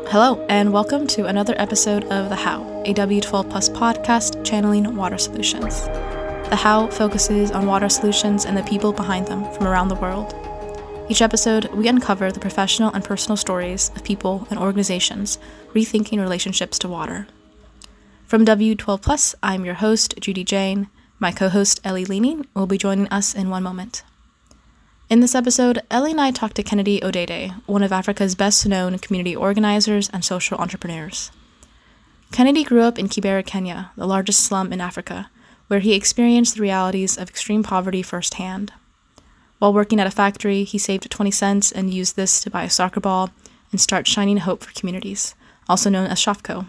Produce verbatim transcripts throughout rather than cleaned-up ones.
Hello, and welcome to another episode of The How, a W twelve Plus podcast channeling water solutions. The How focuses on water solutions and the people behind them from around the world. Each episode, we uncover the professional and personal stories of people and organizations rethinking relationships to water. From W twelve Plus, I'm your host, Judy Jane. My co-host, Ellie Leaning, will be joining us in one moment. In this episode, Ellie and I talked to Kennedy Odede, one of Africa's best-known community organizers and social entrepreneurs. Kennedy grew up in Kibera, Kenya, the largest slum in Africa, where he experienced the realities of extreme poverty firsthand. While working at a factory, he saved twenty cents and used this to buy a soccer ball and start Shining Hope for Communities, also known as SHOFCO.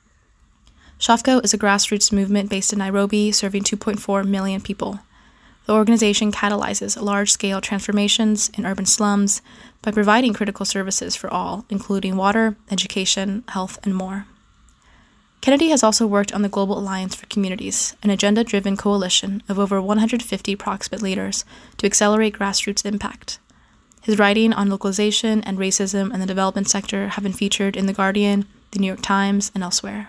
SHOFCO is a grassroots movement based in Nairobi, serving two point four million people. The organization catalyzes large-scale transformations in urban slums by providing critical services for all, including water, education, health, and more. Kennedy has also worked on the Global Alliance for Communities, an agenda-driven coalition of over one hundred fifty proximate leaders to accelerate grassroots impact. His writing on localization and racism in the development sector have been featured in The Guardian, The New York Times, and elsewhere.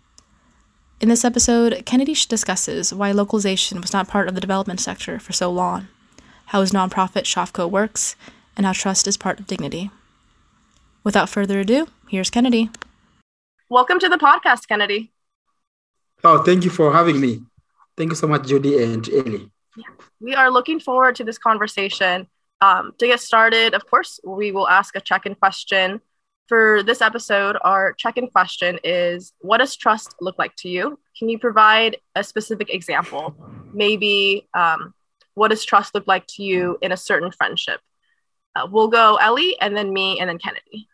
In this episode, Kennedy discusses why localization was not part of the development sector for so long, how his nonprofit SHOFCO works, and how trust is part of dignity. Without further ado, here's Kennedy. Welcome to the podcast, Kennedy. Oh, thank you for having me. Thank you so much, Judy and Ellie. Yeah. We are looking forward to this conversation. Um, to get started, of course, we will ask a check-in question. For this episode, our check-in question is, what does trust look like to you? Can you provide a specific example? Maybe, um, what does trust look like to you in a certain friendship? Uh, we'll go Ellie, and then me, and then Kennedy.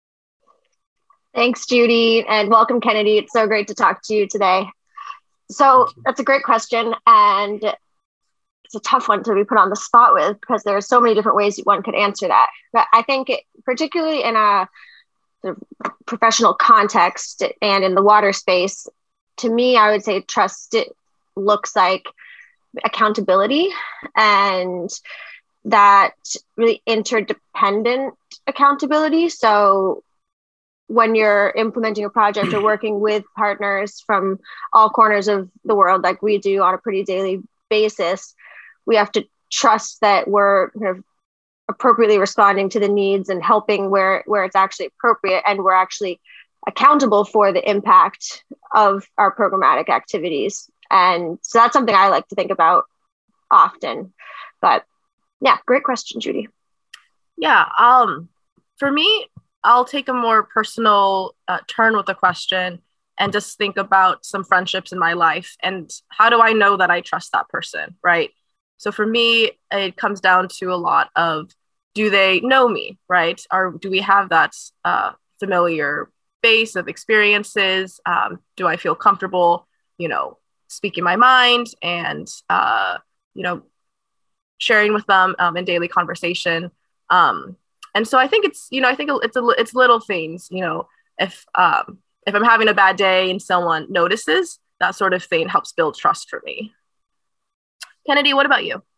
Thanks, Judy, and welcome, Kennedy. It's so great to talk to you today. So that's a great question, and it's a tough one to be put on the spot with because there are so many different ways one could answer that. But I think it, particularly in a the professional context and in the water space, to me, I would say trust it looks like accountability and that really interdependent accountability. So when you're implementing a project or working with partners from all corners of the world, like we do on a pretty daily basis, we have to trust that we're kind of appropriately responding to the needs and helping where, where it's actually appropriate, and we're actually accountable for the impact of our programmatic activities. And so that's something I like to think about often. But yeah, great question, Judy. Yeah, um, for me, I'll take a more personal uh, turn with the question and just think about some friendships in my life and how do I know that I trust that person, right? So for me, it comes down to a lot of, do they know me, right? Or do we have that uh, familiar base of experiences? Um, do I feel comfortable, you know, speaking my mind and, uh, you know, sharing with them um, in daily conversation? Um, and so I think it's, you know, I think it's a, it's little things, you know, if um, if I'm having a bad day and someone notices, that sort of thing helps build trust for me. Kennedy, what about you?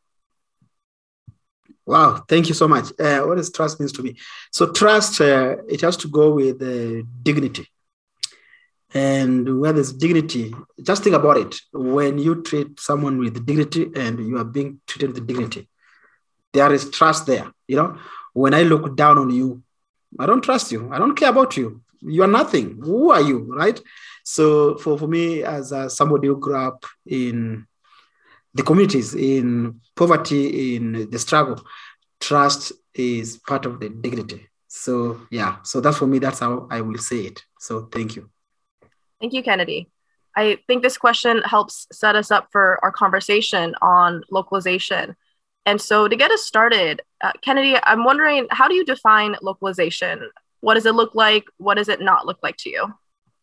Wow, thank you so much. Uh, what does trust means to me? So trust, uh, it has to go with uh, dignity. And where there's dignity, just think about it. When you treat someone with dignity and you are being treated with dignity, there is trust there. You know, when I look down on you, I don't trust you. I don't care about you. You are nothing. Who are you, right? So for, for me, as uh, somebody who grew up in the communities, in poverty, in the struggle, trust is part of the dignity. So yeah, so that's for me, that's how I will say it. So thank you. Thank you, Kennedy. I think this question helps set us up for our conversation on localization. And so to get us started, uh, Kennedy, I'm wondering, how do you define localization? What does it look like? What does it not look like to you?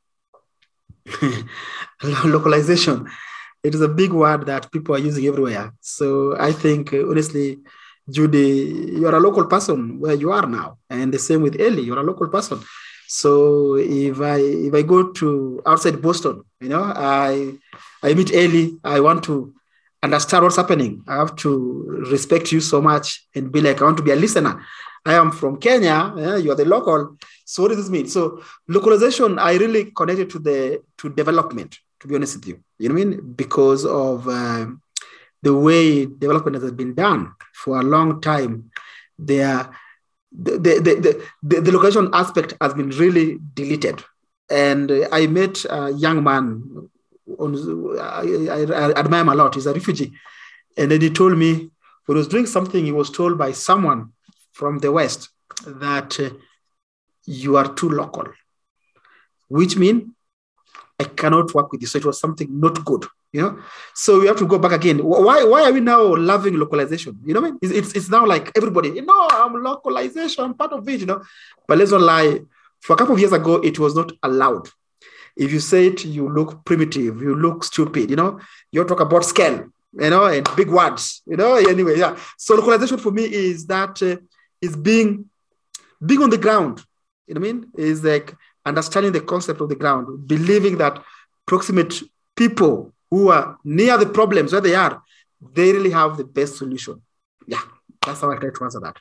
Localization. It is a big word that people are using everywhere. So I think, uh, honestly, Judy, you're a local person where you are now. And the same with Ellie, you're a local person. So if I if I go to outside Boston, you know, I I meet Ellie, I want to understand what's happening. I have to respect you so much and be like, I want to be a listener. I am from Kenya, yeah, you're the local. So what does this mean? So localization, I really connected to the to development, to be honest with you. You know what I mean? Because of uh, the way development has been done for a long time, there, the, the, the, the, the localization aspect has been really deleted. And uh, I met a young man, on, I, I, I admire him a lot. He's a refugee. And then he told me, when he was doing something, he was told by someone from the West that uh, you are too local, which means I cannot work with you. So it was something not good, you know? So we have to go back again. Why, why are we now loving localization? You know what I mean? It's, it's, it's now like everybody, you know, I'm localization, I'm part of it, you know? But let's not lie. For a couple of years ago, it was not allowed. If you say it, you look primitive, you look stupid, you know? You talk about scale, you know, and big words, you know? Anyway, yeah. So localization for me is that uh, is being, being on the ground, you know what I mean? Is like understanding the concept of the ground, believing that proximate people who are near the problems where they are, they really have the best solution. Yeah, that's how I try to answer that.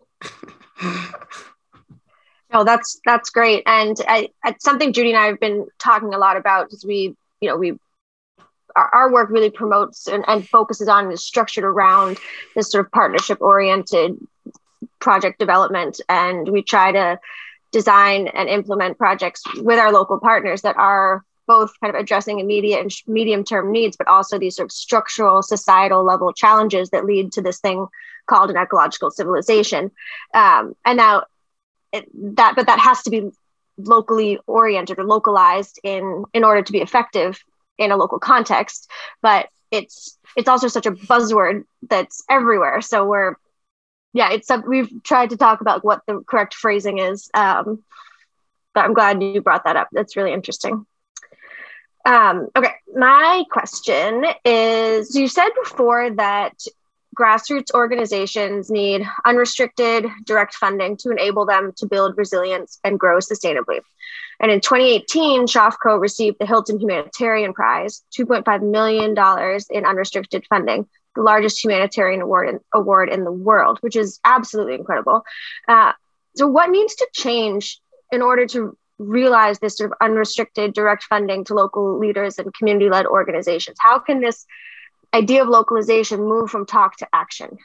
No, that's that's great, and I, it's something Judy and I have been talking a lot about because we, you know, we our, our work really promotes and, and focuses on and is structured around this sort of partnership-oriented project development, and we try to design and implement projects with our local partners that are both kind of addressing immediate and medium-term needs, but also these sort of structural, societal level challenges that lead to this thing called an ecological civilization. Um, and now it, that, but that has to be locally oriented or localized in, in order to be effective in a local context. But it's, it's also such a buzzword that's everywhere. So we're, Yeah, it's a, we've tried to talk about what the correct phrasing is, um, but I'm glad you brought that up. That's really interesting. Um, okay, my question is, you said before that grassroots organizations need unrestricted direct funding to enable them to build resilience and grow sustainably. And in twenty eighteen, Shofco received the Hilton Humanitarian Prize, two point five million dollars in unrestricted funding, the largest humanitarian award in, award in the world, which is absolutely incredible. Uh, so what needs to change in order to realize this sort of unrestricted direct funding to local leaders and community-led organizations? How can this idea of localization move from talk to action?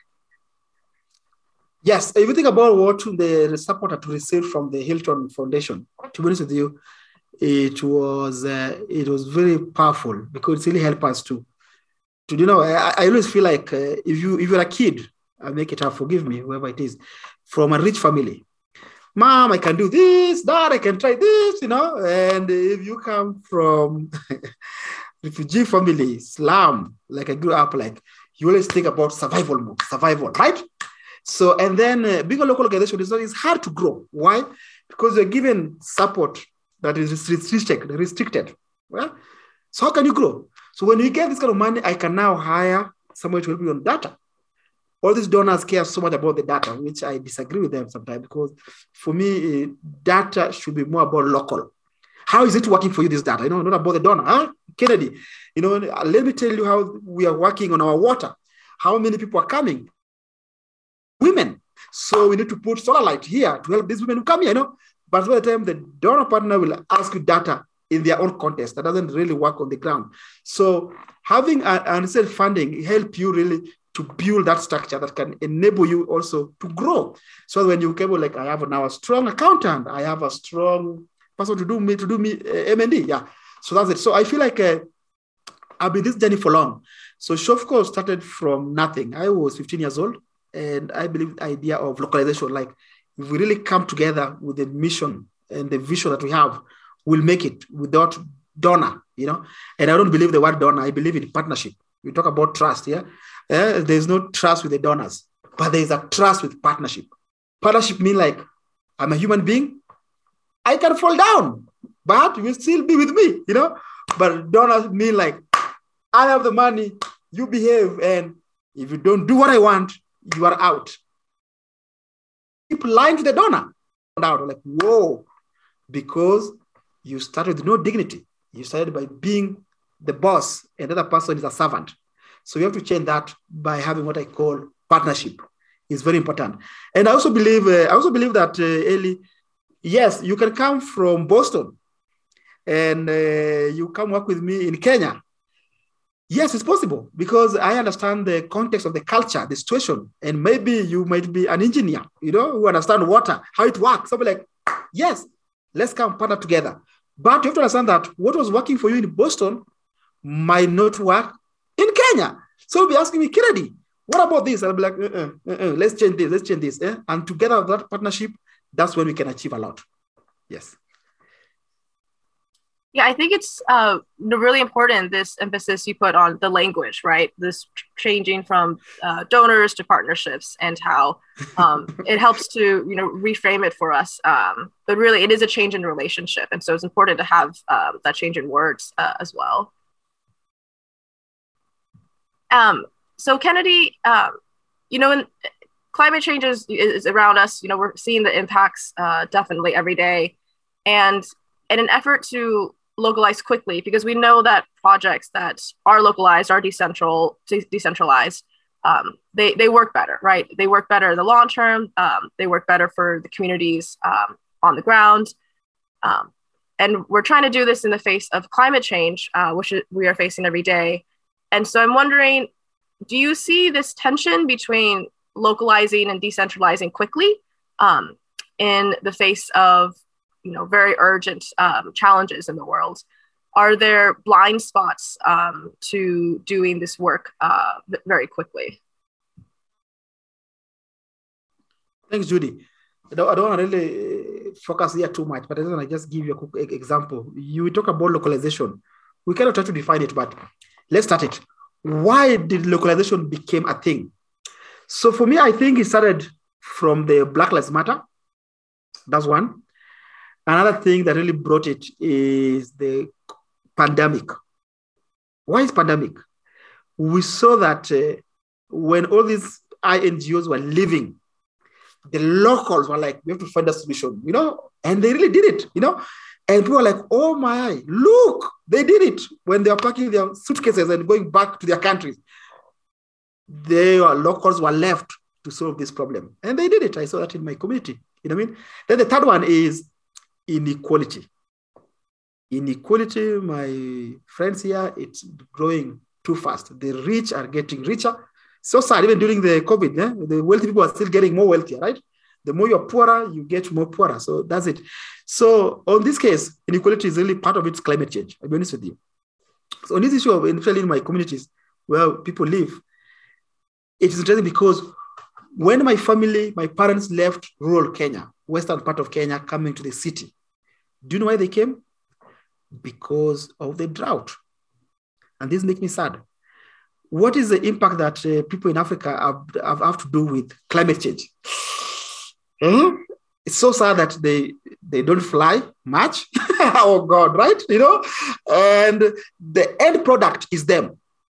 Yes, if you think about what the support that we received from the Hilton Foundation, to be honest with you, it was, uh, it was very powerful because it really helped us to To, you know, I, I always feel like uh, if you if you're a kid, I'll make it up, forgive me, whoever it is, from a rich family, Mom, I can do this, Dad, I can try this, you know. And if you come from refugee family, slum, like I grew up, like you always think about survival mode, survival, right? So, and then uh, being a local organization is it's hard to grow. Why? Because you're given support that is restricted, restricted. Well, so how can you grow? So when you get this kind of money, I can now hire someone to help you on data. All these donors care so much about the data, which I disagree with them sometimes, because for me, data should be more about local. How is it working for you, this data? You know, not about the donor. Huh? Kennedy, you know, let me tell you how we are working on our water. How many people are coming? Women. So we need to put solar light here to help these women who come here, you know. But by the time the donor partner will ask you data in their own context, that doesn't really work on the ground. So having an self-funding help you really to build that structure that can enable you also to grow. So when you come like, I have now a strong accountant, I have a strong person to do me, to do me uh, M and D. Yeah. So that's it. So I feel like uh, I've been this journey for long. So Shofco started from nothing. I was fifteen years old, and I believe the idea of localization, like if we really come together with the mission and the vision that we have, we'll make it without donor, you know. And I don't believe the word donor. I believe in partnership. We talk about trust, yeah. Uh, there's no trust with the donors, but there's a trust with partnership. Partnership means like, I'm a human being. I can fall down, but you will still be with me, you know. But donors mean like, I have the money, you behave, and if you don't do what I want, you are out. Keep lying to the donor. Out like, whoa, because you started with no dignity. You started by being the boss, and the other person is a servant. So you have to change that by having what I call partnership. It's very important. And I also believe, uh, I also believe that, uh, Eli, yes, you can come from Boston and uh, you come work with me in Kenya. Yes, it's possible because I understand the context of the culture, the situation, and maybe you might be an engineer, you know, who understand water, how it works. Something like, yes, let's come partner together. But you have to understand that what was working for you in Boston might not work in Kenya. So you'll be asking me, Kennedy, what about this? And I'll be like, uh-uh, uh-uh, let's change this, let's change this. Eh? And together, that partnership, that's when we can achieve a lot. Yes. Yeah, I think it's uh, really important, this emphasis you put on the language, right? This changing from uh, donors to partnerships and how um, it helps to, you know, reframe it for us. Um, but really, it is a change in relationship. And so it's important to have um, that change in words uh, as well. Um, so Kennedy, um, you know, in, climate change is, is around us. You know, we're seeing the impacts uh, definitely every day. And in an effort to localize quickly, because we know that projects that are localized, are decentral, de- decentralized, um, they, they work better, right? They work better in the long term. Um, they work better for the communities um, on the ground. Um, and we're trying to do this in the face of climate change, uh, which we are facing every day. And so I'm wondering, do you see this tension between localizing and decentralizing quickly um, in the face of, you know, very urgent um, challenges in the world? Are there blind spots um, to doing this work uh, very quickly? Thanks, Judy. I don't, I don't want to really focus here too much, but I want to just give you a quick example. You talk about localization. We cannot try to define it, but let's start it. Why did localization become a thing? So for me, I think it started from the Black Lives Matter. That's one. Another thing that really brought it is the pandemic. Why is pandemic? We saw that uh, when all these I N G Os were leaving, the locals were like, we have to find a solution, you know, and they really did it, you know, and people were like, oh my, look, they did it when they were packing their suitcases and going back to their countries. They were, locals were left to solve this problem, and they did it. I saw that in my community, you know what I mean? Then the third one is inequality. Inequality, my friends here, it's growing too fast. The rich are getting richer. So sad, even during the COVID, eh? The wealthy people are still getting more wealthier, right? The more you're poorer, you get more poorer. So that's it. So on this case, inequality is really part of its climate change. I'll be honest with you. So on this issue of, especially in my communities where people live, it is interesting because when my family, my parents left rural Kenya, western part of Kenya, coming to the city, do you know why they came? Because of the drought. And this makes me sad. What is the impact that uh, people in Africa have, have, have to do with climate change? Mm-hmm. It's so sad that they, they don't fly much. Oh God, right? You know, and the end product is them.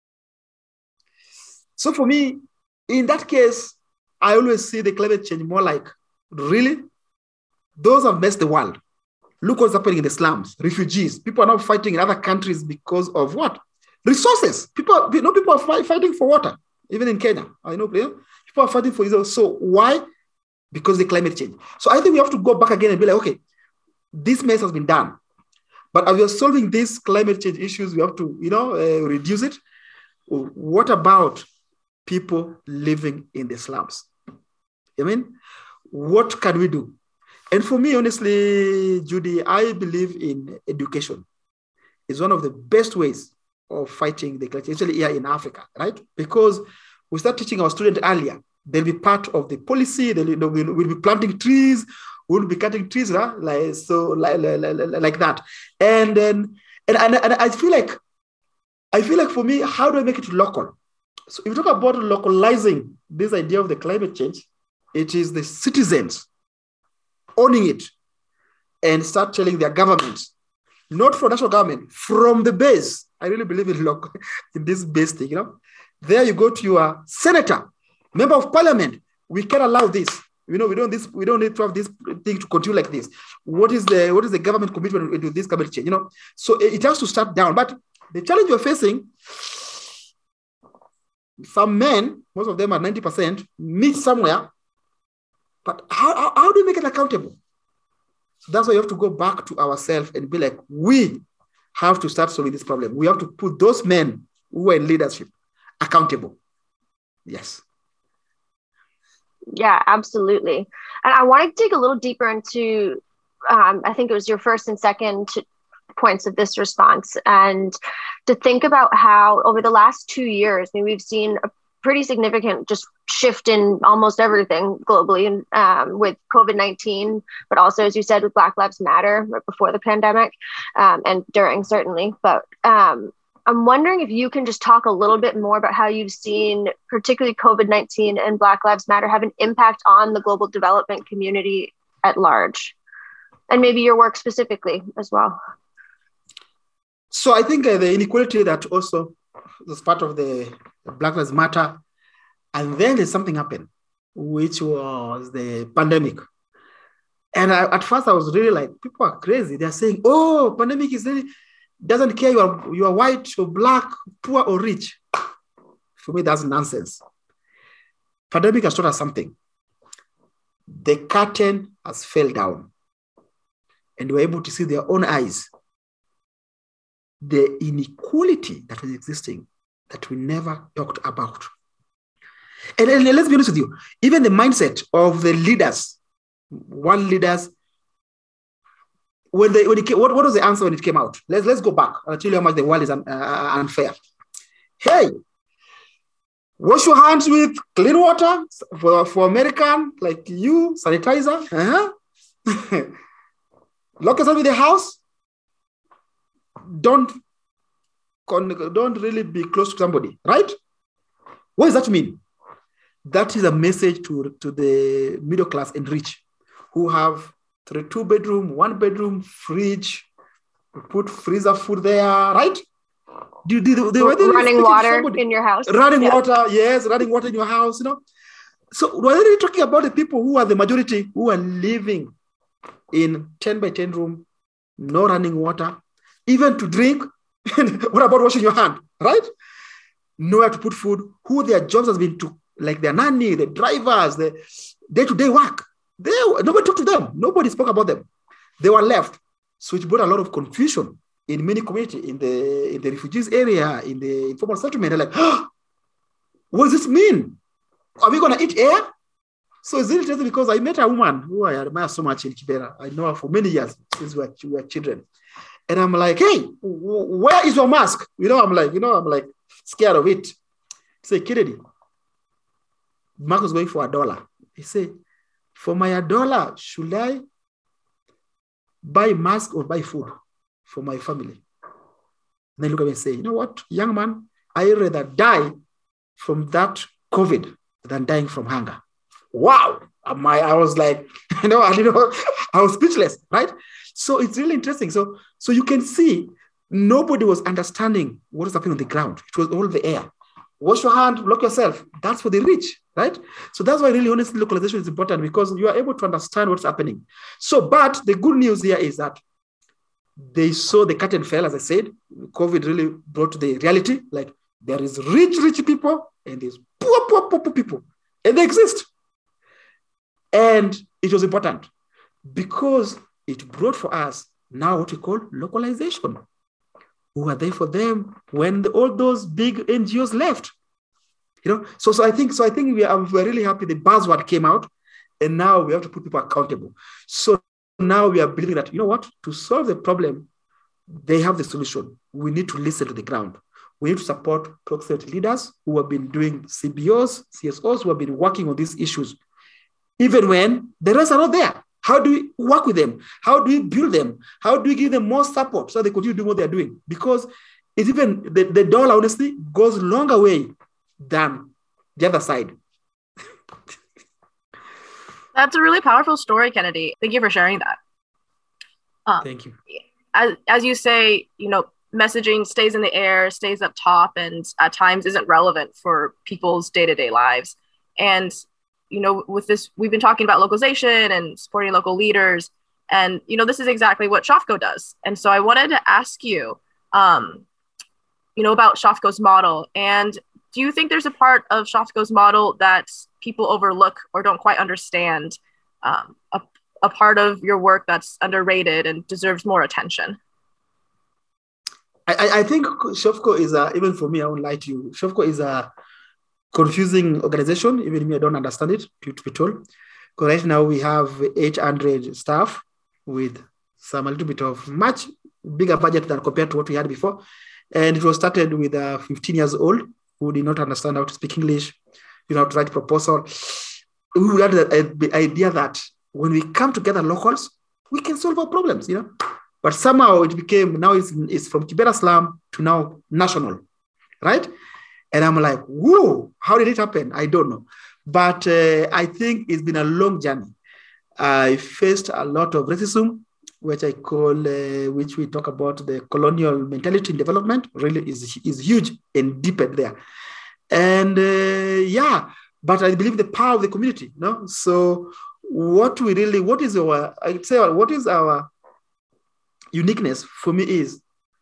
So for me, in that case, I always see the climate change more like, really? Those have messed the world. Look what's happening in the slums, refugees. People are now fighting in other countries because of what? Resources. People, you know, people are fight, fighting for water, even in Kenya. I know people are fighting for it. So why? Because the climate change. So I think we have to go back again and be like, okay, this mess has been done. But as we are solving these climate change issues, we have to, you know, uh, reduce it. What about people living in the slums? I mean, what can we do? And for me, honestly, Judy, I believe in education. It's one of the best ways of fighting the climate change, especially here in Africa, right? Because we start teaching our students earlier. They'll be part of the policy. They'll, you know, we'll, we'll be planting trees. We'll be cutting trees, huh? like so, like, like, like that. And then, and, and, and I feel like, I feel like for me, how do I make it local? So if you talk about localizing this idea of the climate change, it is the citizens owning it and start telling their governments, not from national government, from the base. I really believe in local, in this base thing, you know. There you go to your senator, member of parliament. We can allow this. You know, we don't this. We don't need to have this thing to continue like this. What is the what is the government commitment to this climate change? You know, so it has to start down. But the challenge you're facing, some men, most of them are ninety percent, meet somewhere. But how, how, how do you make it accountable? So that's why you have to go back to ourselves and be like, we have to start solving this problem. We have to put those men who are in leadership accountable. Yes. Yeah, absolutely. And I want to dig a little deeper into, um, I think it was your first and second points of this response, and to think about how over the last two years, I mean, we've seen a pretty significant just shift in almost everything globally, um, with COVID nineteen, but also, as you said, with Black Lives Matter right before the pandemic, um, and during certainly. But um, I'm wondering if you can just talk a little bit more about how you've seen particularly COVID nineteen and Black Lives Matter have an impact on the global development community at large, and maybe your work specifically as well. So I think uh, the inequality that also was part of the Black Lives Matter, and then there's something happened, which was the pandemic. And I, at first I was really like, people are crazy. They're saying, oh, pandemic is really, doesn't care you are, you are white or black, poor or rich. For me, that's nonsense. Pandemic has taught us something. The curtain has fell down, and we're able to see their own eyes the inequality that was existing that we never talked about. And, and let's be honest with you, even the mindset of the leaders, one leaders, when they, when it came, what, what was the answer when it came out? Let's, let's go back. I'll tell you how much the world is un, uh, unfair. Hey, wash your hands with clean water for, for American, like you, sanitizer. Uh-huh. Lock yourself in the house. Don't, don't really be close to somebody, right? What does that mean? That is a message to, to the middle class and rich who have three, two bedroom, one bedroom, fridge, put freezer food there, right? Do, do, do, do running water in your house. Running yeah. water, yes, running water in your house, you know. So we're really talking about the people who are the majority who are living in ten by ten room, no running water, even to drink. What about washing your hand, right? Nowhere to put food, who their jobs has been to, like their nanny, the drivers, the day-to-day work. They, nobody talked to them. Nobody spoke about them. They were left. So it brought a lot of confusion in many communities, in the, in the refugees area, in the informal settlement. They're like, oh, what does this mean? Are we going to eat air? So it's interesting because I met a woman who I admire so much in Kibera. I know her for many years since we were, we were children. And I'm like, hey, where is your mask? You know, I'm like, you know, I'm like scared of it. Say, Kennedy, Mark was going for a dollar. He said, for my a dollar, should I buy mask or buy food for my family? And then look at me and say, you know what, young man, I'd rather die from that COVID than dying from hunger. Wow. My, I was like, you know, I, you know, I was speechless, right? So it's really interesting. So, so you can see nobody was understanding what is happening on the ground. It was all the air. Wash your hand, lock yourself. That's for the rich, right? So that's why really honestly localization is important, because you are able to understand what's happening. So, but the good news here is that they saw the curtain fell, as I said. COVID really brought the reality, like there is rich, rich people and there's poor, poor, poor, poor people. And they exist. And it was important because it brought for us now what we call localization. We were there for them when the, all those big N G Os left. You know, so, so I think so I think we are we're really happy the buzzword came out, and now we have to put people accountable. So now we are believing that, you know what, to solve the problem, they have the solution. We need to listen to the ground. We need to support proximity leaders who have been doing C B Os, C S Os, who have been working on these issues, even when the rest are not there. How do we work with them? How do we build them? How do we give them more support so they continue doing what they're doing? Because it's even the, the dollar, honestly, goes a longer way than the other side. That's a really powerful story, Kennedy. Thank you for sharing that. Um, Thank you. As, as you say, you know, messaging stays in the air, stays up top, and at times isn't relevant for people's day-to-day lives. And you know, with this, we've been talking about localization and supporting local leaders. And, you know, this is exactly what SHOFCO does. And so I wanted to ask you, um, you know, about SHOFCO's model. And do you think there's a part of SHOFCO's model that people overlook or don't quite understand um, a part of your work that's underrated and deserves more attention? I, I think SHOFCO is a, even for me, I won't lie to you, SHOFCO is a confusing organization. Even me, I don't understand it, to, to be told. Because right now we have eight hundred staff with some a little bit of much bigger budget than compared to what we had before. And it was started with a fifteen years old who did not understand how to speak English, you know, how to write proposal. We had the idea that when we come together locals, we can solve our problems, you know. But somehow it became, now it's, it's from Kibera slum to now national, right? And I'm like, whoa, how did it happen? I don't know. But uh, I think it's been a long journey. I faced a lot of racism, which I call, uh, which we talk about the colonial mentality in development, really is, is huge and deep there. And uh, yeah, but I believe the power of the community, no? So what we really, what is our, I'd say, what is our uniqueness for me is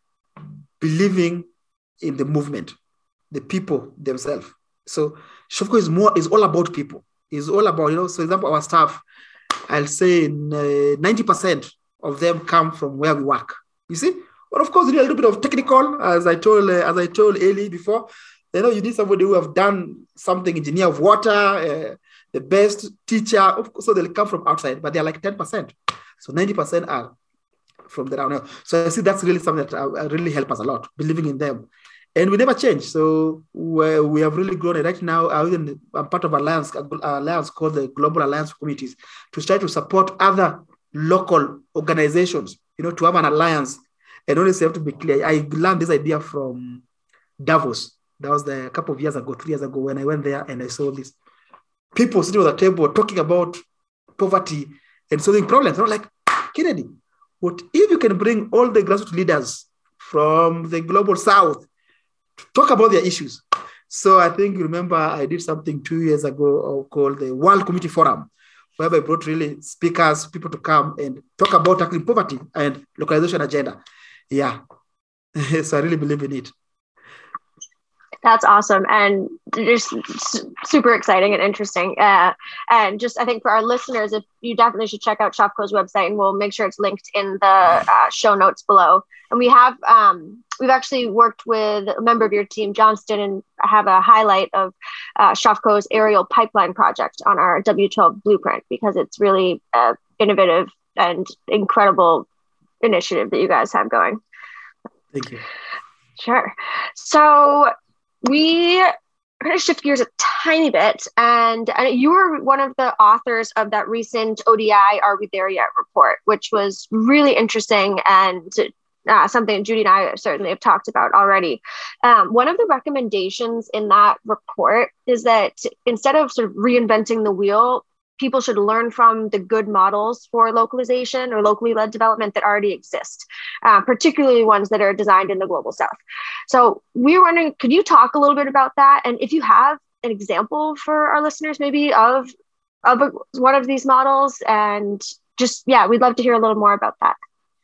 believing in the movement, the people themselves. So SHOFCO is more, is all about people. It's all about, you know, so for example, our staff, I'll say uh, ninety percent of them come from where we work. You see? But of course, you need a little bit of technical, as I told, uh, as I told Eli before, you know, you need somebody who have done something, engineer of water, uh, the best teacher. Of course, so they'll come from outside, but they're like ten percent. So ninety percent are from the down. So I see that's really something that uh, really help us a lot, believing in them. And we never change. So we, we have really grown. And right now, I'm part of an alliance, an alliance called the Global Alliance for Communities, to try to support other local organizations, you know, to have an alliance. And honestly, I have to be clear. I learned this idea from Davos. That was the, a couple of years ago, three years ago, when I went there and I saw this people sitting at the table talking about poverty and solving problems. And I'm like, Kennedy, what if you can bring all the grassroots leaders from the global south to talk about their issues? So I think, remember, I did something two years ago called the World Community Forum, whereby I brought really speakers, people to come and talk about tackling poverty and localization agenda. Yeah. So I really believe in it. That's awesome. And just super exciting and interesting. Uh, and just, I think for our listeners, if you definitely should check out SHOFCO's website, and we'll make sure it's linked in the uh, show notes below. And we have, um, we've actually worked with a member of your team, Johnston, and have a highlight of uh, SHOFCO's aerial pipeline project on our W twelve blueprint, because it's really uh, innovative and incredible initiative that you guys have going. Thank you. Sure. So we are going to shift gears a tiny bit. And uh, you were one of the authors of that recent O D I Are We There Yet report, which was really interesting and uh, something Judy and I certainly have talked about already. Um, one of the recommendations in that report is that instead of sort of reinventing the wheel, people should learn from the good models for localization or locally led development that already exist, uh, particularly ones that are designed in the global south. So we were wondering, could you talk a little bit about that? And if you have an example for our listeners, maybe of, of a, one of these models, and just, yeah, we'd love to hear a little more about that.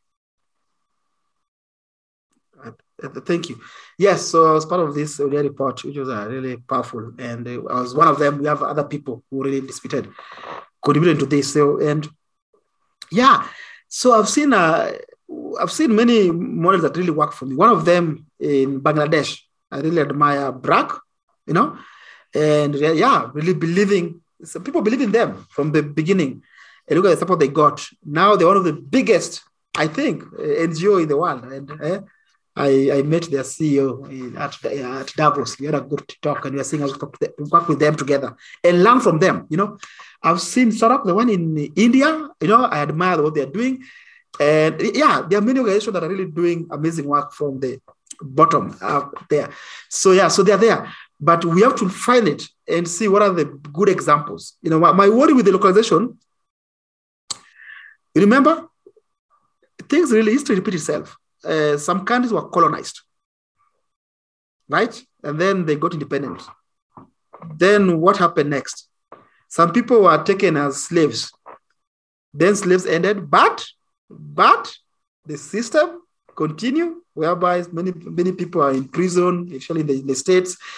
Thank you. Yes, so I was part of this O D I report, which was uh, really powerful. And uh, I was one of them. We have other people who really disputed, contributed to this. So, and yeah, so I've seen uh, I've seen many models that really work for me. One of them in Bangladesh, I really admire BRAC, you know, and yeah, really believing, some people believe in them from the beginning. And look at the support they got. Now they're one of the biggest, I think, N G O in the world. And uh, I, I met their C E O in, at, at Davos. We had a good talk, and we are seeing us talk to work with them together and learn from them. You know, I've seen Sarak, the one in India. You know, I admire what they're doing, and yeah, there are many organizations that are really doing amazing work from the bottom up there. So yeah, so they're there, but we have to find it and see what are the good examples. You know, my, my worry with the localization. You remember, things really used to repeat itself. Uh, some countries were colonized, right? And then they got independence. Then what happened next? Some people were taken as slaves. Then slaves ended, but, but the system continued, whereby many, many people are in prison, especially in the, in the States.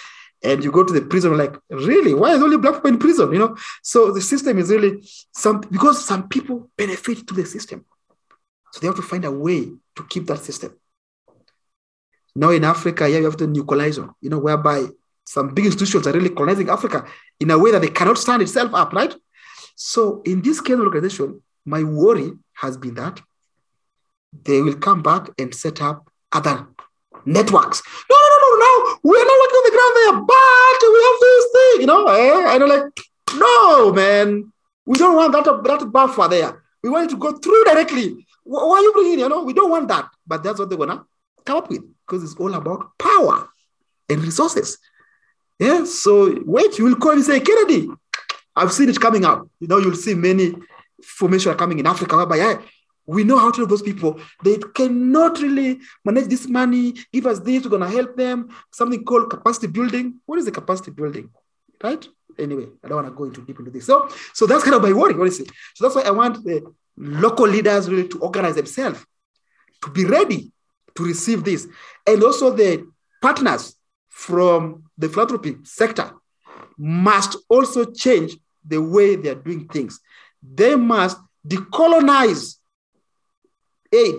And you go to the prison, like, really? Why is only black people in prison? You know, so the system is really some because some people benefit to the system, so they have to find a way to keep that system. Now in Africa, yeah, you have the new colonization, you know, whereby some big institutions are really colonizing Africa in a way that they cannot stand itself up, right? So in this kind of organization, my worry has been that they will come back and set up other networks. No, no, no, no, no. We're not working on the ground there, but we have this thing, you know. Eh? And I'm like, no, man, we don't want that, that buffer there. We want it to go through directly. Why are you bringing it? You know, we don't want that. But that's what they're going to come up with because it's all about power and resources. Yeah, so wait, you will call and say, Kennedy, I've seen it coming out. You know, you'll see many formations coming in Africa whereby, yeah, we know how to help those people. They cannot really manage this money, give us this, we're going to help them. Something called capacity building. What is the capacity building? Right? Anyway, I don't want to go into deep into this. So, so that's kind of my worry, honestly. So that's why I want the local leaders really to organize themselves, to be ready to receive this. And also the partners from the philanthropy sector must also change the way they're doing things. They must decolonize aid.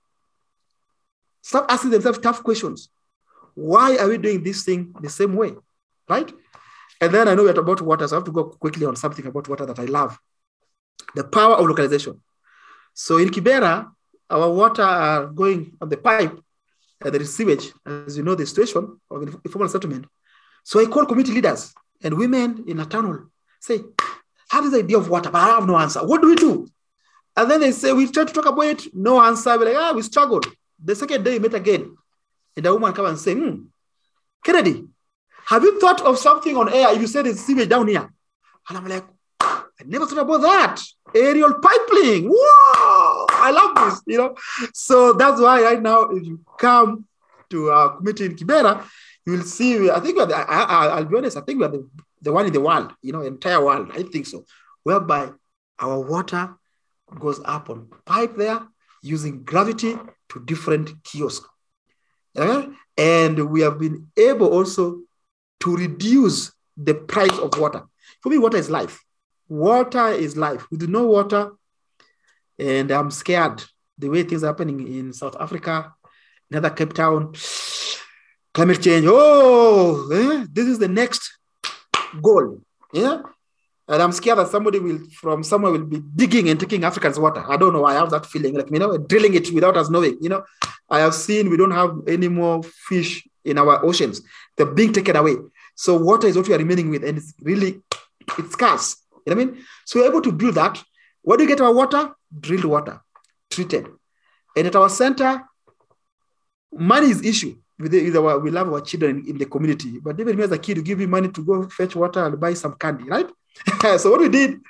Stop asking themselves tough questions. Why are we doing this thing the same way? Right? And then I know we're about water, so I have to go quickly on something about water that I love. The power of localization. So in Kibera, our water are going on the pipe, and there is sewage, as you know, the situation of informal settlement. So I call community leaders and women in a tunnel, say, have this idea of water, but I have no answer. What do we do? And then they say, we try to talk about it, no answer. We're like, ah, we struggled. The second day we met again. And the woman come and say, hmm, Kennedy, have you thought of something on air if you said it's sewage down here? And I'm like, I never thought about that. Aerial pipeline. Whoa, I love this, you know. So that's why right now, if you come to our community in Kibera, you will see, I think, we're the, I, I, I'll be honest, I think we're the, the one in the world, you know, entire world, I think so, whereby our water goes up on pipe there using gravity to different kiosks. Uh, and we have been able also to reduce the price of water. For me, water is life. Water is life. We do no water, and I'm scared the way things are happening in South Africa, another Cape Town, climate change. Oh, eh, this is the next goal. Yeah. And I'm scared that somebody will, from somewhere, will be digging and taking Africans' water. I don't know. I have that feeling, like, you know, drilling it without us knowing. You know, I have seen we don't have any more fish in our oceans. They're being taken away. So water is what we are remaining with, and it's really, it's scarce. You know what I mean? So we're able to build that. Where do we get our water? Drilled water, treated. And at our center, money is issue. With, the, with our, we love our children in the community. But even me as a kid, you give me money to go fetch water and buy some candy, right? So what we did,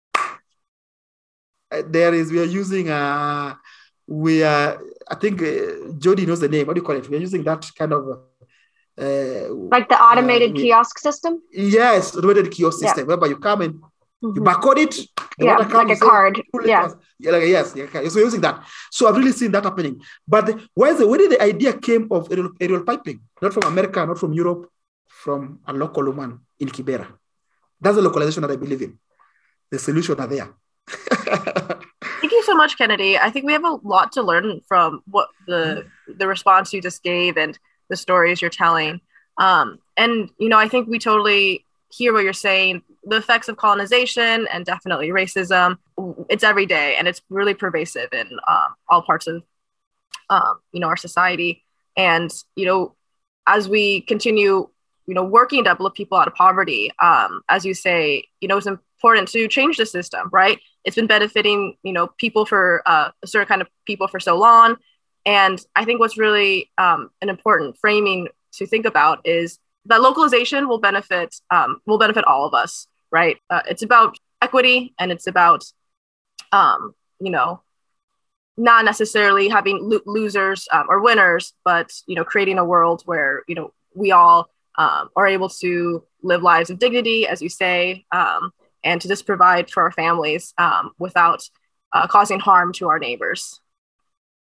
there is, we are using, uh, we are, I think uh, Jody knows the name. What do you call it? We are using that kind of, uh, like the automated uh, we, kiosk system? Yes, automated kiosk system, yeah. whereby you come and you barcode it. Yeah, like a card. Yeah. yeah, like yes, yeah, okay. So we're using that. So I've really seen that happening. But the, where, the, where did the idea came of aerial, aerial piping? Not from America, not from Europe, from a local woman in Kibera. That's the localization that I believe in. The solutions are there. Thank you so much, Kennedy. I think we have a lot to learn from what the the response you just gave and the stories you're telling. Um, and, you know, I think we totally hear what you're saying. The effects of colonization and definitely racism, it's every day, and it's really pervasive in um, all parts of, um, you know, our society. And, you know, as we continue, you know, working to uplift people out of poverty, um, as you say, you know, it's important to change the system, right? It's been benefiting, you know, people for uh, a certain kind of people for so long. And I think what's really um, an important framing to think about is that localization will benefit, um, will benefit all of us, right? Uh, it's about equity, and it's about, um, you know, not necessarily having lo- losers um, or winners, but, you know, creating a world where, you know, we all um, are able to live lives of dignity, as you say, um, and to just provide for our families um, without uh, causing harm to our neighbors.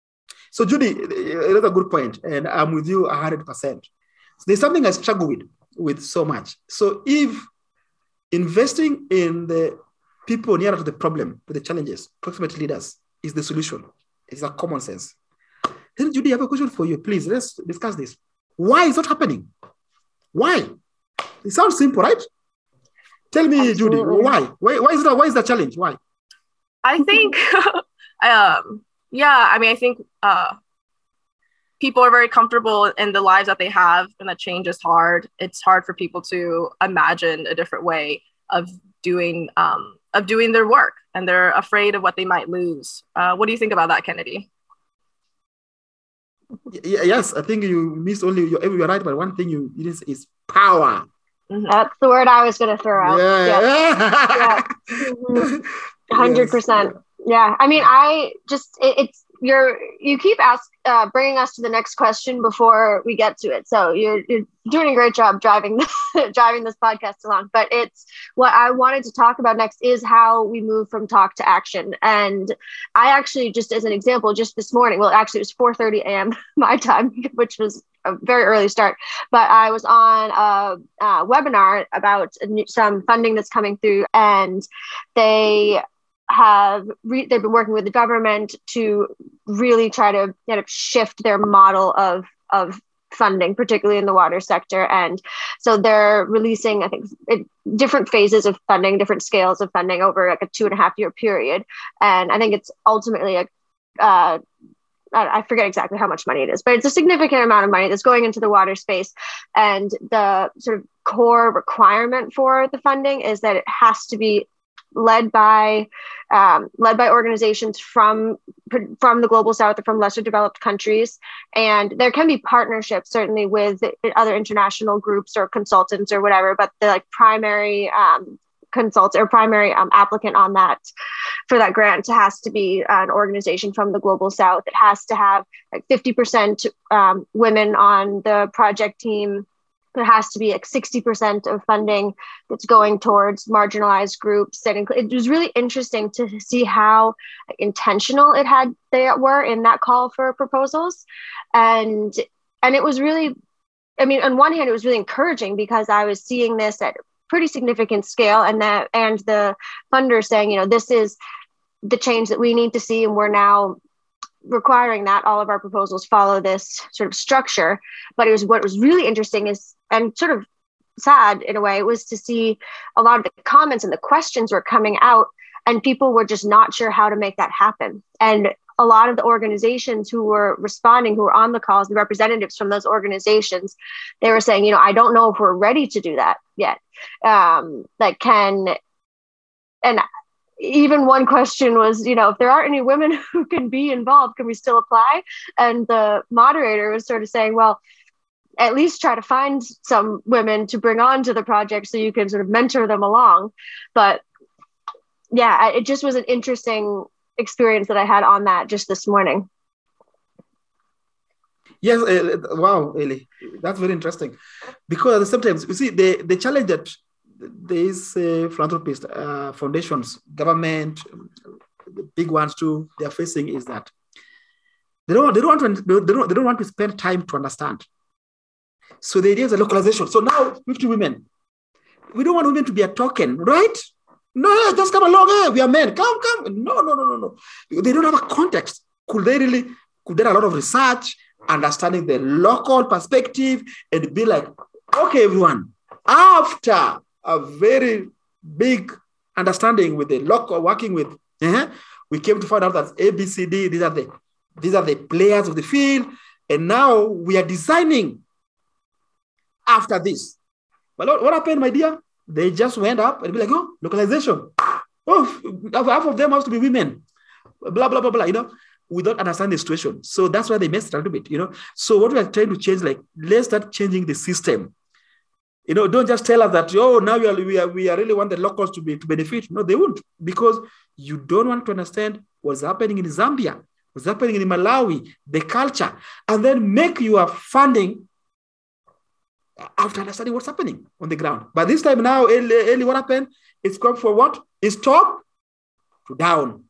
So Judy, that's a good point, and I'm with you one hundred percent. So there's something I struggle with with so much. So if investing in the people nearer to the problem, to the challenges, proximate leaders is the solution. It's a common sense. Then Judy, I have a question for you. Please, let's discuss this. Why is that happening? Why? It sounds simple, right? Tell me, Absolutely. Judy, why? why? Why is that? Why is the challenge? Why? I think, um, yeah, I mean, I think uh, people are very comfortable in the lives that they have, and that change is hard. It's hard for people to imagine a different way of doing um, of doing their work, and they're afraid of what they might lose. Uh, what do you think about that, Kennedy? Yes, I think you missed only, you're, you're right, but one thing you didn't say is power. Mm-hmm. That's the word I was going to throw out. Yeah. Yeah. yeah. Mm-hmm. one hundred percent. Yes. Yeah. I mean, I just, it, it's, you're, you keep ask, uh, bringing us to the next question before we get to it. So you're, you're doing a great job driving, driving this podcast along, but it's what I wanted to talk about next is how we move from talk to action. And I actually, just as an example, just this morning, well, actually it was four thirty a.m. my time, which was a very early start, but I was on a, a webinar about some funding that's coming through, and they have re- they've been working with the government to really try to kind of shift their model of of funding, particularly in the water sector. And so they're releasing, I think, it, different phases of funding, different scales of funding over like a two and a half year period. And I think it's ultimately a uh, I forget exactly how much money it is, but it's a significant amount of money that's going into the water space. And the sort of core requirement for the funding is that it has to be led by um, led by organizations from from the global south or from lesser developed countries. And there can be partnerships certainly with other international groups or consultants or whatever, but the like primary um, consultant or primary um, applicant on that for that grant has to be an organization from the global south. It has to have like fifty percent um, women on the project team. There has to be like sixty percent of funding that's going towards marginalized groups. And it was really interesting to see how intentional it had they were in that call for proposals. And, and it was really, I mean, on one hand, it was really encouraging because I was seeing this at pretty significant scale, and that, and the funders saying, you know, this is the change that we need to see. And we're now requiring that all of our proposals follow this sort of structure. But it was, what was really interesting is, and sort of sad in a way, was to see a lot of the comments and the questions were coming out, and people were just not sure how to make that happen. And a lot of the organizations who were responding, who were on the calls, the representatives from those organizations, they were saying, you know, I don't know if we're ready to do that yet. Um, like can, and even one question was, you know, if there aren't any women who can be involved, can we still apply? And the moderator was sort of saying, well, at least try to find some women to bring on to the project so you can sort of mentor them along. But yeah, it just was an interesting experience that I had on that just this morning. Yes, uh, wow, Eli, that's very interesting. Because sometimes, you see, the, the challenge that these uh, philanthropist uh, foundations, government, the big ones too, they are facing is that they don't, they don't want to, they don't, they don't want to spend time to understand. So the idea is a localization. So now fifty women, we don't want women to be a token, right? No, just come along. Hey, we are men. Come, come. No, no, no, no, no. They don't have a context. Could they really, could there a lot of research, understanding the local perspective, and be like, okay, everyone, after a very big understanding with the local, working with, uh-huh, we came to find out that A, B, C, D, these are the, these are the players of the field. And now we are designing after this. But what happened, my dear? They just went up and be like, oh, localization. Oh, half of them have to be women. Blah, blah, blah, blah, you know, we don't understand the situation. So that's why they messed it a little bit, you know. So what we are trying to change, like, let's start changing the system. You know, don't just tell us that, oh, now we are, we are, we are really want the locals to be to benefit. No, they won't, because you don't want to understand what's happening in Zambia, what's happening in Malawi, the culture, and then make your funding after understanding what's happening on the ground. But this time now, Eli, Eli, what happened? It's come for what? It's top to down.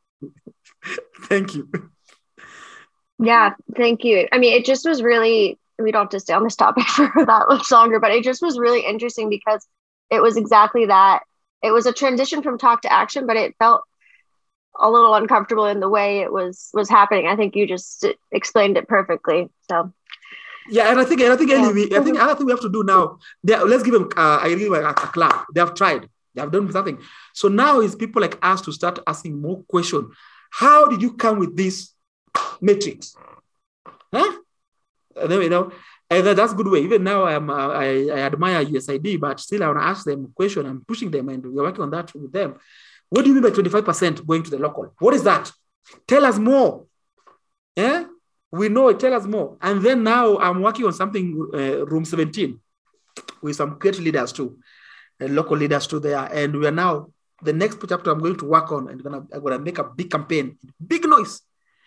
Thank you. Yeah, thank you. I mean, it just was really we don't have to stay on this topic for that much longer, but it just was really interesting because it was exactly that. It was a transition from talk to action, but it felt a little uncomfortable in the way it was was happening. I think you just explained it perfectly. So yeah, and I think and I think yeah. anyway, I think another thing we have to do now. They, let's give them. Uh, I give them a, a clap. They have tried. They have done something. So now is people like us to start asking more questions. How did you come with this matrix? Huh? And then, you know, and that's a good way. Even now, I'm, uh, I, I admire U S I D, but still I want to ask them a question. I'm pushing them, and we're working on that with them. What do you mean by twenty-five percent going to the local? What is that? Tell us more. Yeah, we know it. Tell us more. And then now I'm working on something, uh, room seventeen, with some great leaders too, and local leaders too there. And we are now, the next chapter I'm going to work on, and gonna, I'm going to make a big campaign, big noise,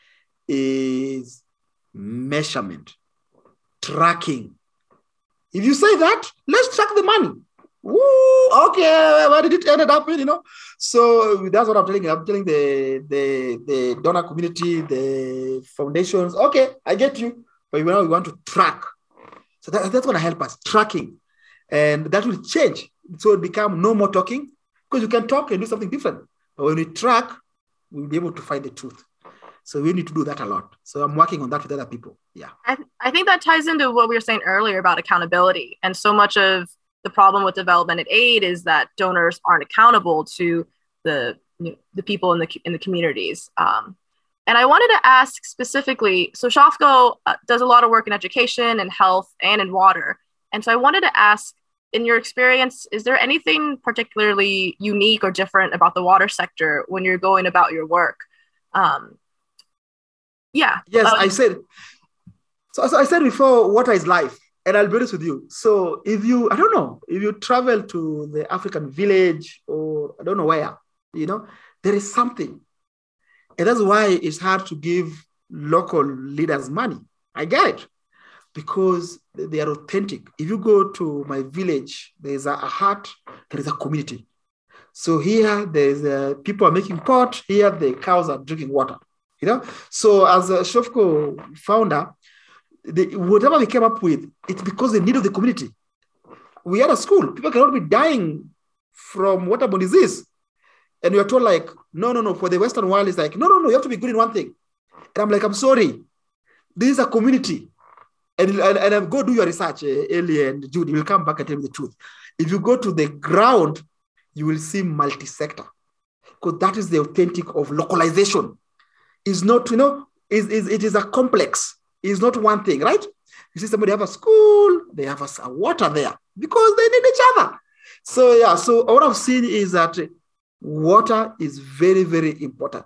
is measurement, tracking. If you say that, let's track the money. Woo, okay, where did it end up in, you know? So that's what I'm telling you. I'm telling the, the, the donor community, the foundations, okay, I get you, but now we want to track. So that, that's going to help us, tracking. And that will change. So it become no more talking, because you can talk and do something different. But when we track, we'll be able to find the truth. So we need to do that a lot. So I'm working on that with other people. Yeah. I, th- I think that ties into what we were saying earlier about accountability. And so much of the problem with development aid is that donors aren't accountable to the, you know, the people in the in the communities. Um, and I wanted to ask specifically, so Shofco uh, does a lot of work in education and health and in water. And so I wanted to ask, in your experience, is there anything particularly unique or different about the water sector when you're going about your work? Um, yeah. Yes, um, I said, so, so I said before, water is life. And I'll be honest with you. So if you, I don't know, if you travel to the African village or I don't know where, you know, there is something. And that's why it's hard to give local leaders money. I get it. Because they are authentic. If you go to my village, there's a, a heart, there is a community. So here, there's uh, people are making pot. Here, the cows are drinking water. You know. So as a Shofco founder, the, whatever we came up with, it's because the need of the community. We had a school. People cannot be dying from waterborne disease, and we are told like, no, no, no. For the Western world, it's like, no, no, no. You have to be good in one thing. And I'm like, I'm sorry. This is a community. And, and, and go do your research, uh, Ellie and Judy, will come back and tell you the truth. If you go to the ground, you will see multi-sector. Because that is the authentic of localization. It's not, you know, it's, it's, it is a complex. It's not one thing, right? You see somebody have a school, they have a, a water there because they need each other. So yeah, so what I've seen is that water is very, very important.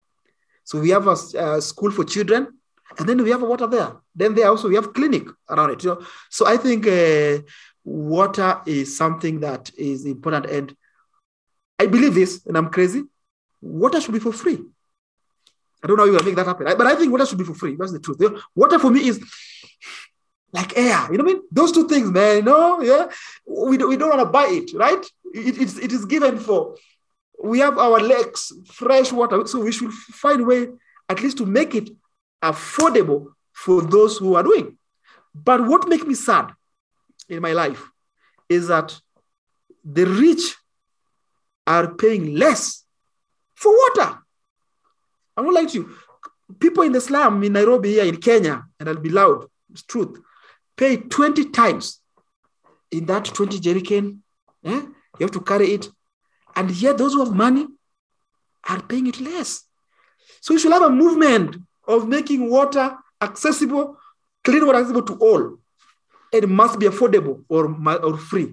So we have a, a school for children, and then we have water there. Then there also we have clinic around it. You know? So I think uh, water is something that is important. And I believe this, and I'm crazy. Water should be for free. I don't know how you're going to make that happen. But I think water should be for free. That's the truth. You know? Water for me is like air. You know what I mean? Those two things, man. You know? Yeah? We, do, we don't want to buy it, right? It, it's, it is given for. We have our lakes, fresh water. So we should find a way at least to make it affordable for those who are doing. But what makes me sad in my life is that the rich are paying less for water. I'm not lying to you. People in the slum in Nairobi here in Kenya, and I'll be loud, it's truth, pay twenty times in that twenty jerrycan. Eh? You have to carry it. And yet those who have money are paying it less. So we should have a movement of making water accessible, clean water accessible to all. It must be affordable or, or free.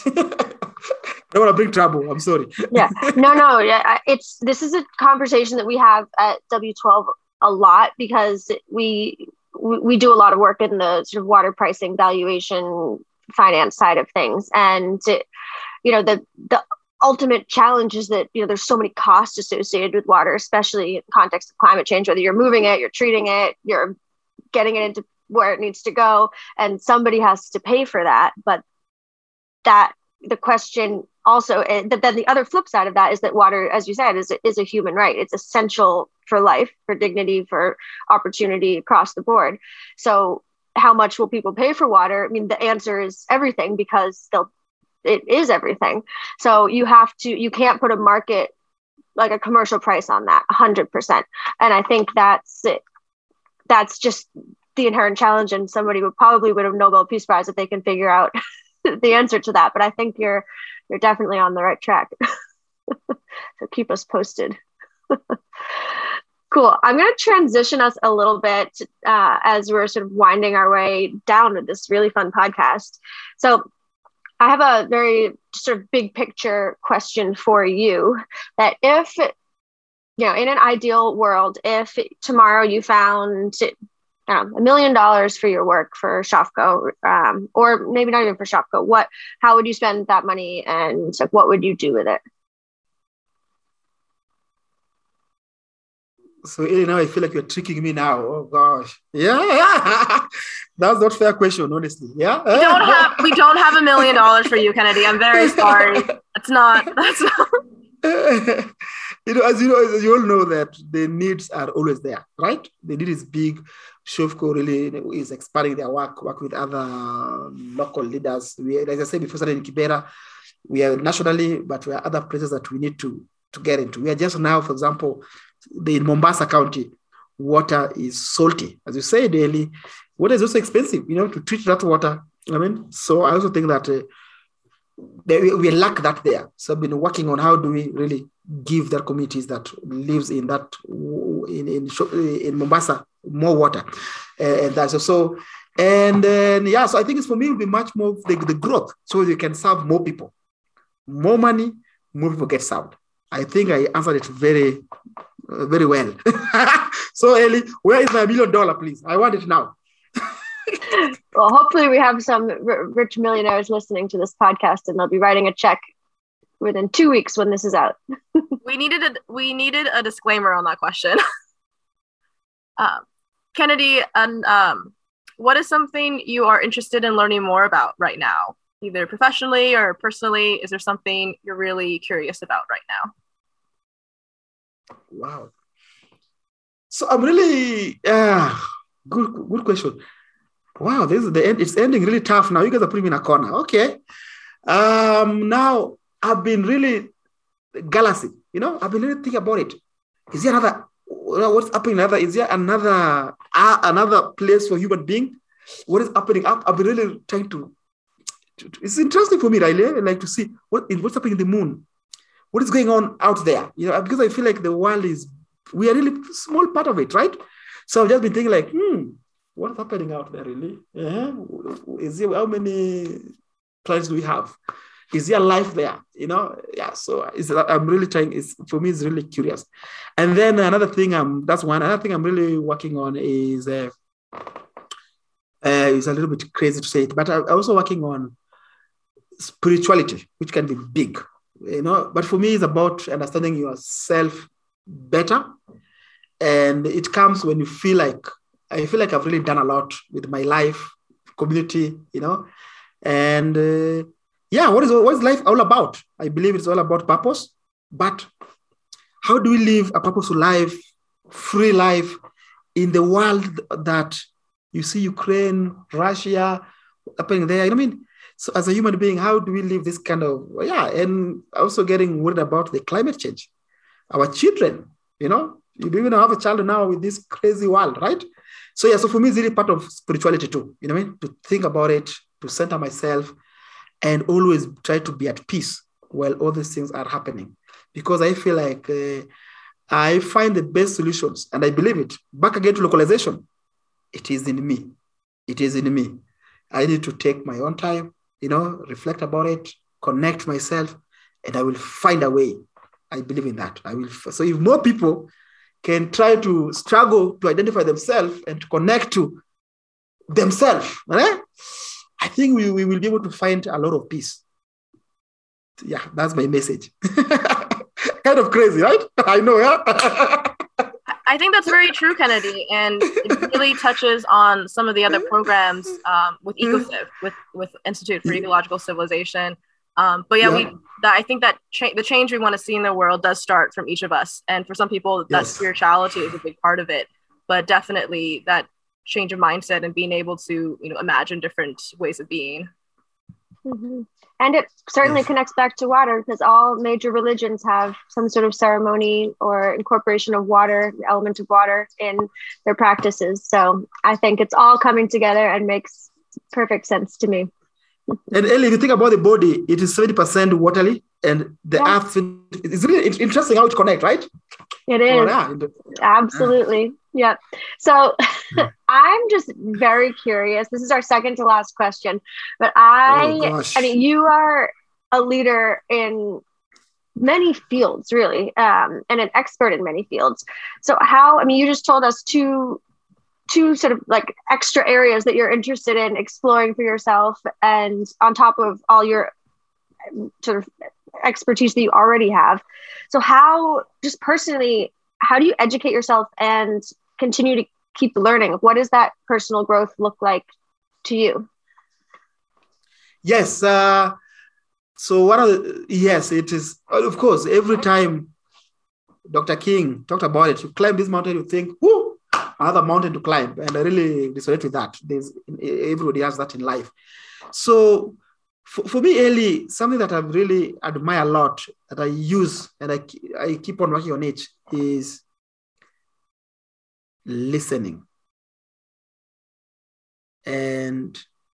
I don't want to bring trouble. I'm sorry. Yeah, no, no. Yeah, it's this is a conversation that we have at W twelve a lot because we we, we do a lot of work in the sort of water pricing, valuation, finance side of things, and you know the the ultimate challenge is that you know there's so many costs associated with water, especially in the context of climate change. Whether you're moving it, you're treating it, you're getting it into where it needs to go, and somebody has to pay for that. But that the question also, but then the other flip side of that is that water, as you said, is is a human right. It's essential for life, for dignity, for opportunity across the board. So how much will people pay for water? I mean, the answer is everything, because they'll, it is everything. So you have to, you can't put a market, like a commercial price on that one hundred percent. And I think that's it. That's just the inherent challenge. And somebody would probably win a Nobel Peace Prize if they can figure out the answer to that. But I think you're, you're definitely on the right track. So keep us posted. Cool. I'm going to transition us a little bit uh, as we're sort of winding our way down with this really fun podcast. So I have a very sort of big picture question for you, that if, you know, in an ideal world, if tomorrow you found um, a million dollars for your work for Shopko, um, or maybe not even for Shopko, what, how would you spend that money, and like, what would you do with it? So Ellie, now I feel like you're tricking me now. Oh gosh. Yeah, yeah. That's not a fair question, honestly. Yeah. We don't have we don't have a million dollars for you, Kennedy. I'm very sorry. That's not that's not you know, as you know, as you all know, that the needs are always there, right? The need is big. Shopko really is expanding their work, work with other local leaders. We, as I said before, started in Kibera. We are nationally, but we are other places that we need to, to get into. We are just now, for example, the in Mombasa County, water is salty. As you say, daily, water is also expensive, you know, to treat that water. I mean, so I also think that uh, we, we lack that there. So I've been working on how do we really give that communities that lives in that, in in, in Mombasa, more water. Uh, and that's also, and then, yeah, so I think it's for me, it will be much more the, the growth, so you can serve more people. More money, more people get served. I think I answered it very, uh, very well. So, Ellie, where is my million dollar, please? I want it now. Well, hopefully we have some r- rich millionaires listening to this podcast, and they'll be writing a check within two weeks when this is out. we needed a we needed a disclaimer on that question. um, Kennedy, and um, what is something you are interested in learning more about right now, either professionally or personally? Is there something you're really curious about right now? Wow. So I'm really, uh, good, good question. Wow, this is the end. It's ending really tough now. You guys are putting me in a corner. Okay. Um, now I've been really galaxy, you know, I've been really thinking about it. Is there another, what's happening another, is there another, uh, another place for human being? What is happening up? I've been really trying to, to, to it's interesting for me, really, like to see what what's happening in the moon. What is going on out there? You know, because I feel like the world is, we are really a small part of it, right? So I've just been thinking like, hmm, what's happening out there really? Uh-huh. Is there, how many planets do we have? Is there life there? You know, yeah. So it's, I'm really trying. It's for me, it's really curious. And then another thing, um, that's one. Another thing I'm really working on is, uh, uh, it's a little bit crazy to say it, but I'm also working on spirituality, which can be big. You know, but for me, it's about understanding yourself better, and it comes when you feel like I feel like I've really done a lot with my life, community, you know, and. Uh, Yeah, what is what is life all about? I believe it's all about purpose, but how do we live a purposeful life, free life in the world that you see Ukraine, Russia happening there? You know what I mean? So as a human being, how do we live this kind of, yeah, and also getting worried about the climate change. Our children, you know, you don't even have a child now with this crazy world, right? So yeah, so for me, it's really part of spirituality too, you know what I mean? To think about it, to center myself, and always try to be at peace while all these things are happening. Because I feel like uh, I find the best solutions, and I believe it. Back again to localization. It is in me. It is in me. I need to take my own time, you know, reflect about it, connect myself, and I will find a way. I believe in that. I will. So if more people can try to struggle to identify themselves and to connect to themselves, right? I think we, we will be able to find a lot of peace. Yeah, that's my message. Kind of crazy, right? I know, yeah? I think that's very true, Kennedy. And it really touches on some of the other programs um, with EcoCiv, with, with Institute for Ecological Civilization. Um, but yeah, yeah. we. That, I think that cha- the change we want to see in the world does start from each of us. And for some people, that yes. spirituality is a big part of it. But definitely that change of mindset and being able to, you know, imagine different ways of being. Mm-hmm. And it certainly yes. connects back to water, because all major religions have some sort of ceremony or incorporation of water, the element of water in their practices. So I think it's all coming together and makes perfect sense to me. And Ellie, if you think about the body, it is seventy percent watery, and the yeah. earth, it's really interesting how it connects, right? It is. So, yeah. Absolutely. Yeah. So I'm just very curious. This is our second to last question, but I, oh, I mean, you are a leader in many fields, really, um, and an expert in many fields. So how, I mean, you just told us two, two sort of like extra areas that you're interested in exploring for yourself, and on top of all your sort of expertise that you already have. So how, just personally, how do you educate yourself and continue to keep learning? What does that personal growth look like to you? Yes. Uh, so one of the, yes, it is, of course, every time Doctor King talked about it, you climb this mountain, you think, whoo, another mountain to climb. And I really resonate with that. There's, everybody has that in life. So for, for me, Ellie, something that I really admire a lot, that I use and I, I keep on working on it, is listening. And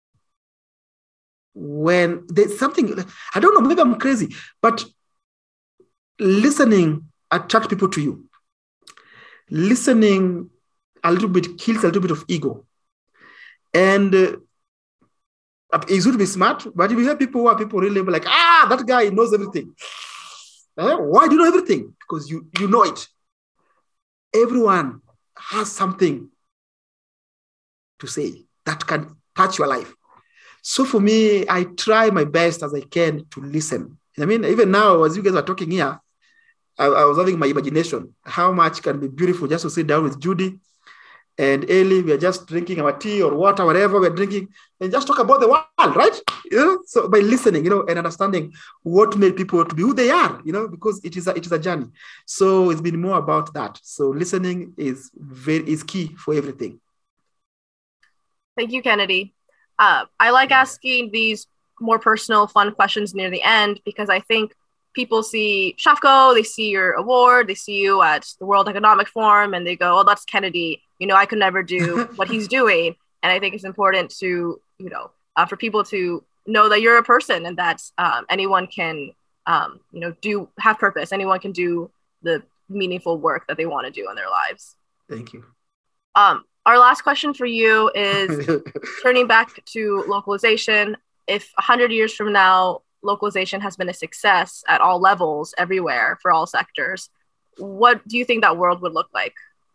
when there's something, I don't know, maybe I'm crazy, but listening attracts people to you. Listening a little bit kills a little bit of ego. And uh, it's good to be smart, but if you hear people who are people really like, ah, that guy knows everything. Eh? Why do you know everything? Because you, you know it. Everyone has something to say that can touch your life. So for me, I try my best as I can to listen. I mean, even now, as you guys are talking here, I, I was having my imagination, how much can be beautiful just to sit down with Judy and Ellie. We are just drinking our tea or water, whatever we're drinking, and just talk about the world, right? You know? So by listening, you know, and understanding what made people to be who they are, you know, because it is a, it is a journey. So it's been more about that. So listening is very is key for everything. Thank you, Kennedy. Uh, I like asking these more personal, fun questions near the end, because I think people see Shafco, they see your award, they see you at the World Economic Forum, and they go, oh, that's Kennedy. You know, I could never do what he's doing. And I think it's important to, you know, uh, for people to know that you're a person, and that um, anyone can, um, you know, do have purpose. Anyone can do the meaningful work that they want to do in their lives. Thank you. Um, our last question for you is turning back to localization. If one hundred years from now, localization has been a success at all levels, everywhere, for all sectors, what do you think that world would look like?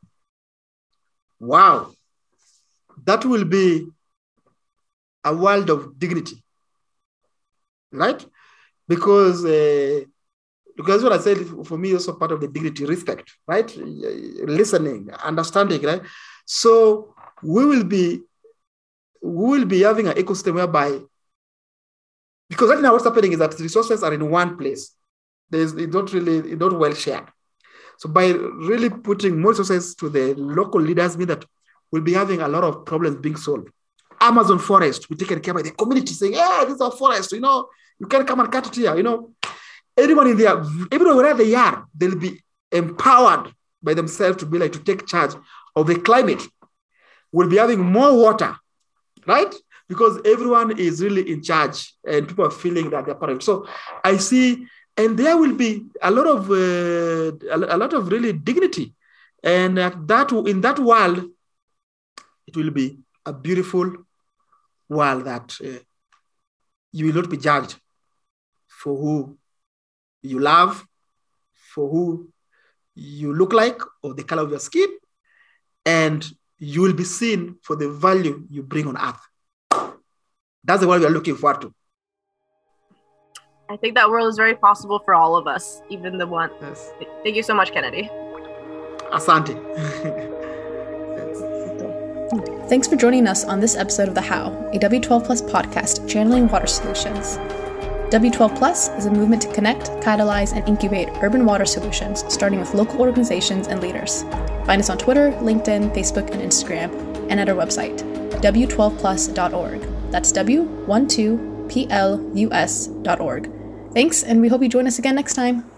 Wow. That will be a world of dignity, right? Because, uh, because what I said, for me, also part of the dignity, respect, right? Listening, understanding, right? So we will be, we will be having an ecosystem whereby, because right now what's happening is that the resources are in one place. There's, they don't really, they don't well shared. So by really putting more resources to the local leaders, mean that we'll be having a lot of problems being solved. Amazon forest, we taken care by the community saying, yeah, this is our forest, you know, you can come and cut it here, you know. Everyone in there, everyone wherever they are, they'll be empowered by themselves to be like, to take charge of the climate. We'll be having more water, right? Because everyone is really in charge and people are feeling that they're part of it. So I see, and there will be a lot of, uh, a lot of really dignity. And at that, in that world, it will be a beautiful world that uh, you will not be judged for who you love, for who you look like, or the color of your skin, and you will be seen for the value you bring on earth. That's the world we are looking forward to. I think that world is very possible for all of us, even the one. Yes. Thank you so much, Kennedy. Asante. Thanks for joining us on this episode of The How, a W twelve Plus podcast channeling water solutions. W twelve Plus is a movement to connect, catalyze, and incubate urban water solutions, starting with local organizations and leaders. Find us on Twitter, LinkedIn, Facebook, and Instagram, and at our website, w twelve plus dot org. That's W twelve plus dot org. Thanks, and we hope you join us again next time.